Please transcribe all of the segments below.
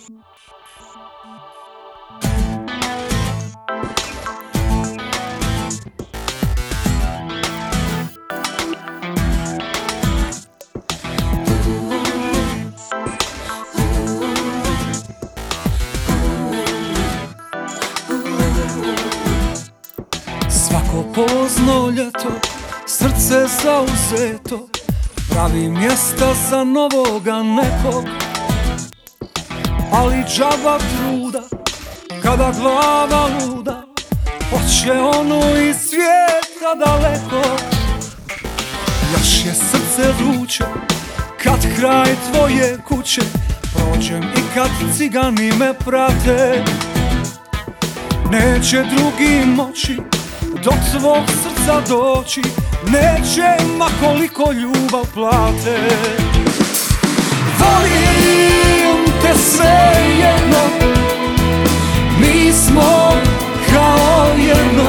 Svako pozno ljeto, srce zauzeto, pravi mjesta za novoga nekog. Ali džaba truda, kada glava luda, hoće ono iz svijeta daleko. Još je srce vruće, kad kraj tvoje kuće prođem i kad cigani me prate. Neće drugi moći do tvog srca doći, neće ma koliko ljubav plate. Volim te svejedno, mi smo kao jedno.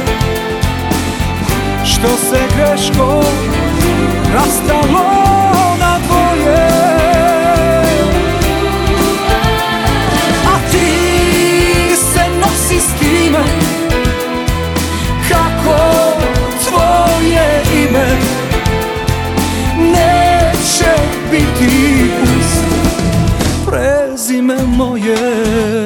Što se greškom rastalo na dvoje, a ti se nosi s time kako tvoje ime neće biti uz prezime moje.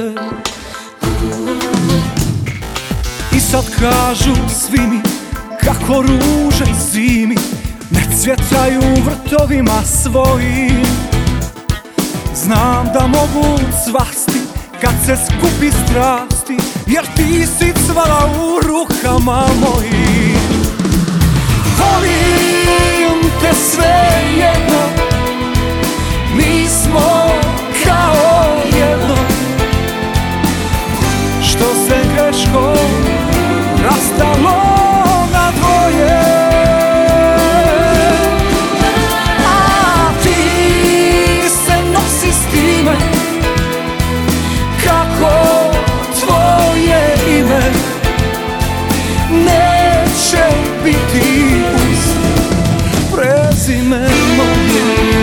I sad kažu svi mi kako ruže zimi ne cvjetaju u vrtovima svojim. Znam da mogu cvasti kad se skupi strasti, jer ti si cvala u rukama mojim. Volim te svejedno, mi smo kao jedno. Što se greškom rastalo na dvoje, a ti se nosi s time kako tvoje ime neće biti uz prezime moje.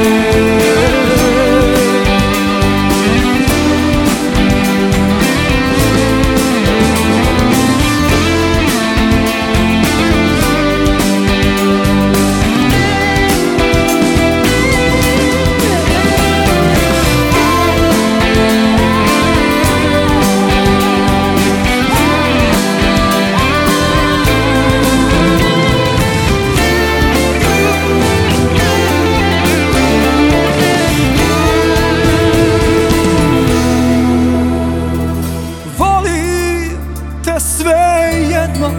Svejedno,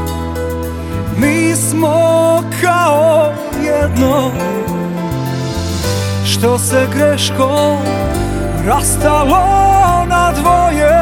mi smo kao jedno. Što se greškom rastalo na dvoje,